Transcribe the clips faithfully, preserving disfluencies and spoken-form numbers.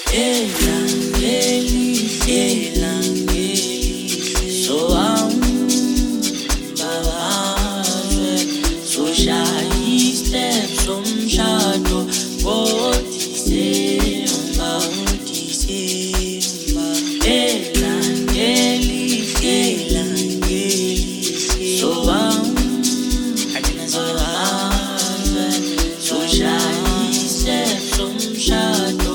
elangelihle langelihle sohambabazwe soshaya i-step somshado ngoDisemba ngoDisemba elangelihle langelihle sohambabazwe soshaya i-step somshado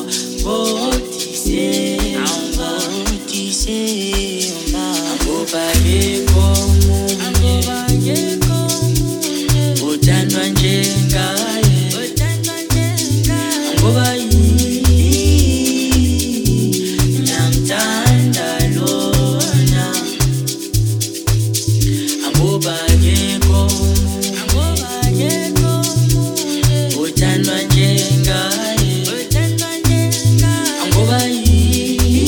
ngoDisemba ngoDisemba angobakekho omunye uthandwa njengaye ngoba yini namthanda lona angobakekho omunye uthandwa njengaye ngoba yini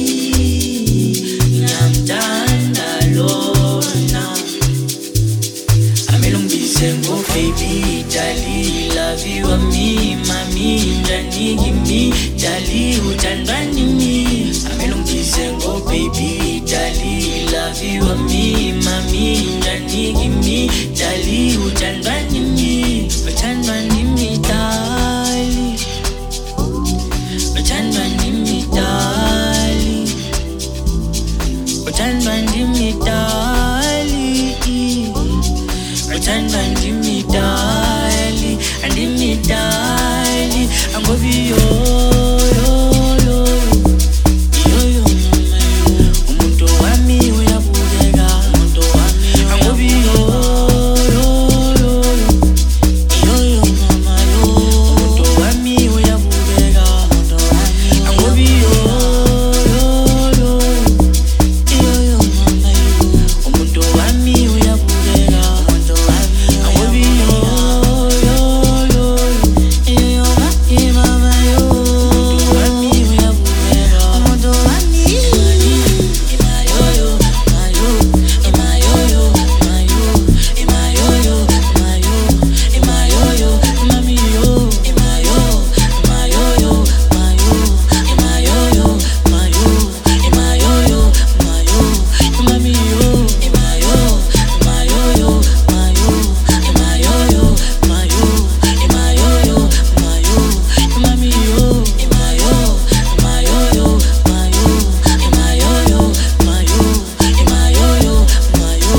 namthanda lona amelungise ngo baby dali love you me mami njani kimi dali uthandwa nimi amelungise ngo baby dali love you me mami njani kimi dali uthandwa nimi uthandwa nimi dali uthandwa nimi dali uthandwa nimi dali uthandwa nimi dali andimi dali angobi yo yo yo yo yo mama yo umuntu wami uyabukeka umuntu wami angobi yo yo yo yo yo mama yo umuntu wami uyabukeka umuntu wami angobi yo yo yo yo yo mama yo umuntu wami uyabukeka umuntu wami angobi yo yo yo yo mama yo umuntu wami uyabukeka umuntu wami imayoyo mayo imayoyo mayo imayoyo mayo imayoyo mami yo imayo imayoyo mayo imayoyo mayo imayoyo mayo mami yo imayo imayoyo mayo imayoyo mayo imayoyo mayo mami yo imayo imayoyo mayo imayoyo mayo imayoyo mayo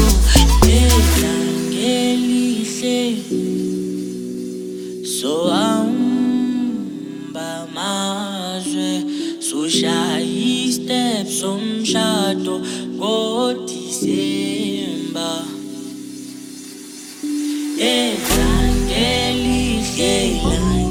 elangelihle sohamba amazwe soshaya i-step somshado ngoDisemba elangelihle